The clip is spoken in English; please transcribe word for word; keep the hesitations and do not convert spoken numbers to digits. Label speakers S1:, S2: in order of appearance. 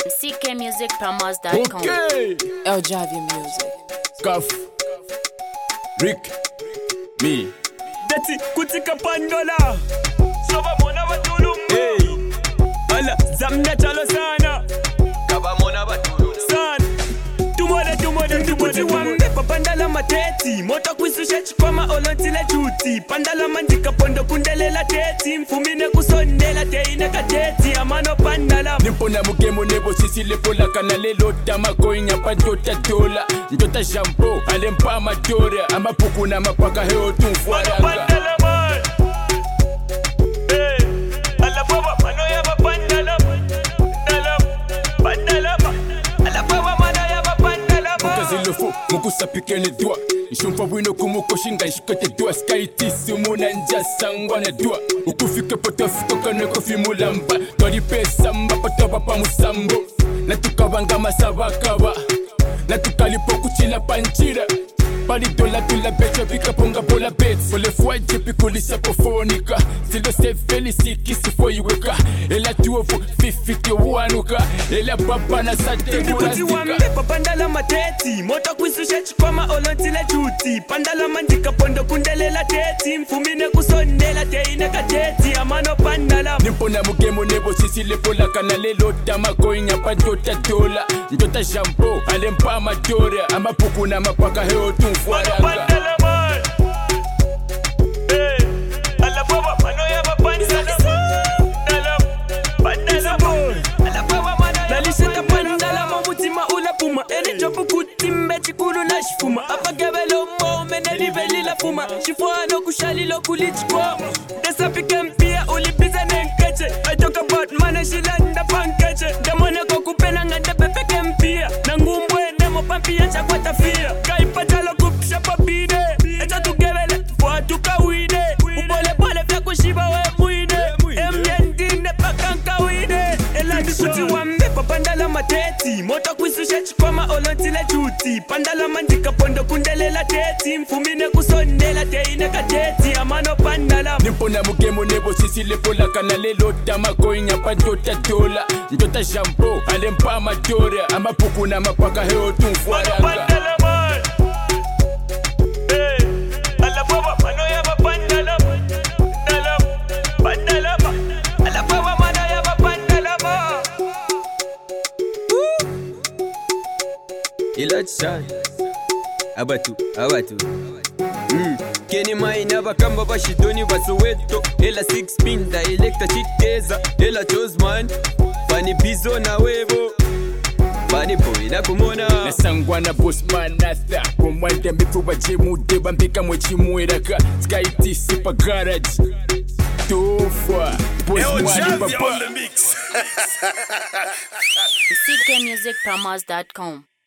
S1: C K music promos dot com.
S2: Okay.
S3: El Javi Music.
S2: Cuff. Rick. Me.
S4: Dati kutika pandola. Soba mona batulu. Hey. Ala zamna chalo sana.
S5: Kaba mona batulu.
S4: Sana. Tumode tumode tumode wambe papandala mateti. Mota kwisusha chikwama olontile juti. Pandala mandika pondo kundelela teti. Mfumine kusondela teine kateti. Amano pandala.
S2: Nimpona mugemo nebo sisi lepola kanale lota makoinya panjota dola. Njota jambo alempa madora. Amapuku na mapaka heo tumfuaranga.
S4: Pandala man. Hey. Ala baba mano ya papandala. Pandala. Pandala. Ala baba mano ya papandala.
S2: Mukazilofo mukusa pike les doigts. Nshumfa wino kumuko shinga nshikote doa. Skaitisi muna nja sangwa na doa. Ukufike poto fiko kane kofi mulamba. Tori pesa mba poto papa musambo. Natukawanga masabakaba. Natukalipo kuchila panchira. Pali dola tula becha vika ponga bola bets. Fole fwa jepi kulisa pofonika. Silo se felisi kisi fo yuweka. Ela tuofu fifike uanuka. Ela baba na sate
S4: Kuti wambe papandala mateti. Mota kwisusha chikwama olontile juti. Pandala mandika pondo kundelela teti. Mfumine kusondela teine kateti. Amano pandala.
S2: Nimpona mugemo nebo sisi lepola kanale lota makoinya panjota dola. Njota jambo alempa madora. Amapuku na mapaka heo tumfuaranga.
S4: Pandala man. Hey. Ala baba mano ya papandala. Pandala. Pandala boy. Ala baba mano ya naliseta pandala mamutima ula puma. Eni jopu kutimbe chikulu na shifuma. Apagabelo mo meneli veli la fuma. Shifuano kushali lo kulichikwa. Desa pike mpia ulipiza nenkeche. I talk about mana shilanda pankeche. Damone kokupena ngande pepeke mpia. Nangumbwe nemo pampia chakwata fia. Kaipatalo kupsha papide. Echa tukebele fwa tukawide. Upole pole fya kushiba we muide. Emyendine pakanka wide. Elandi kuti wambe papandala mateti. Mota kwisusha chikwama olontile juti. Pandala mandika pondo kundelela teti. Mfumine kusondela teine kateti. Amano pandala.
S2: Nimpona mugemo nebo sisi lepola kanale lota makoinya panjota dola. Njota jambo alempa madora. Amapuku na mapaka heo tumfuaranga.
S4: Pandala man. Hey. Ala baba mano ya papandala. Pandala. Pandala. Ala baba mano ya papandala.
S5: Ila chan. Abatu, abatu. Mm. Kenny Maina bakamba bashidoni basoweto. Ela six pin da electa chiteza. Ela Chosman. Fani bizo na wevo. Fani boy na kumona.
S2: Nasangwana boss manatha. Kumwende mifuba jimu deba mpika mwechimuiraka. Skaiti sipa garage. Tofa. Boss mwani papa.
S1: C K music promos dot com.